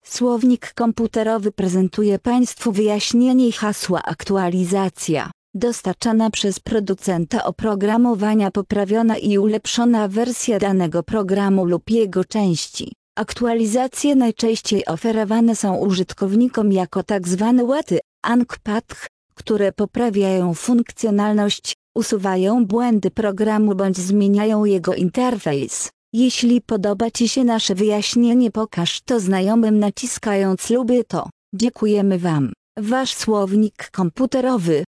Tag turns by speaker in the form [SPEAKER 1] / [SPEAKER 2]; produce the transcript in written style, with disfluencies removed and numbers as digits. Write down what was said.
[SPEAKER 1] Słownik komputerowy prezentuje Państwu wyjaśnienie hasła aktualizacja, dostarczana przez producenta oprogramowania poprawiona i ulepszona wersja danego programu lub jego części. Aktualizacje najczęściej oferowane są użytkownikom jako tzw. łaty, patch, które poprawiają funkcjonalność, usuwają błędy programu bądź zmieniają jego interfejs. Jeśli podoba Ci się nasze wyjaśnienie, pokaż to znajomym naciskając lubię to. Dziękujemy Wam. Wasz słownik komputerowy.